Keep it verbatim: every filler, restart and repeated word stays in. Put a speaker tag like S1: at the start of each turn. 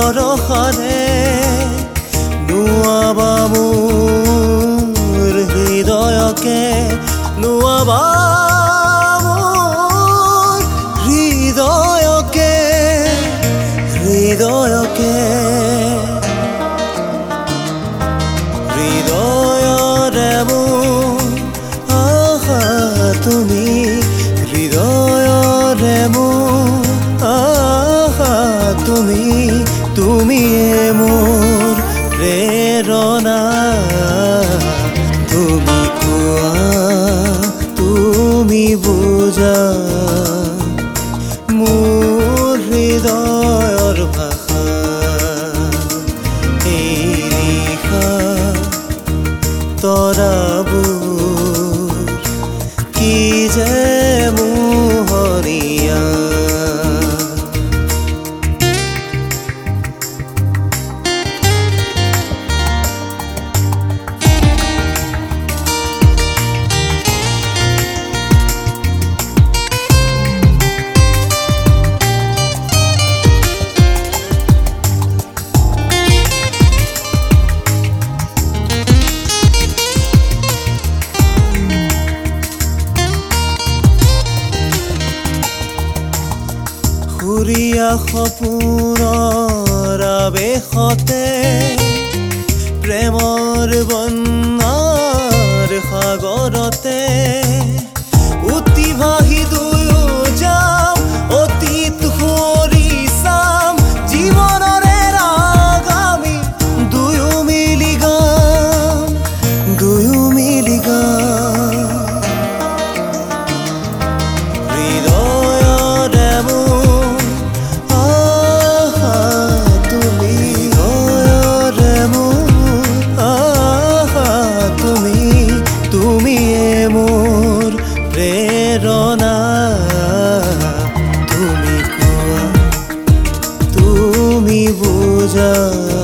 S1: পৰশৰে নুৱাবা মোৰ হৃদয়কে নুৱাবা মোৰ হৃদয়কে হৃদয়কে হৃদয়ৰে মোৰ আহা তুমি হৃদয়ৰে মোৰ আহা তুমি তুমিয়ে মোৰ প্ৰেৰণা তুমি কোৱা তুমি বুজা মোৰ হৃদয়ৰ ভাষা এই নিশা তৰাবোৰ কি যে মোহনীয়া সুৰীয়া সপোনৰ আৱেশতে প্ৰেমৰ বন্যাৰ সাগৰতে উটি ভাহি দুয়ো যাম অতীত সোঁৱৰি চাম জীৱনৰে ৰাগ আমি দুয়ো মিলি গাম দুয়ো মিলি গাম হৃদয়ৰে মোৰ তুমিয়ে মোৰ প্ৰেৰণা তুমি কোৱা তুমি বুজা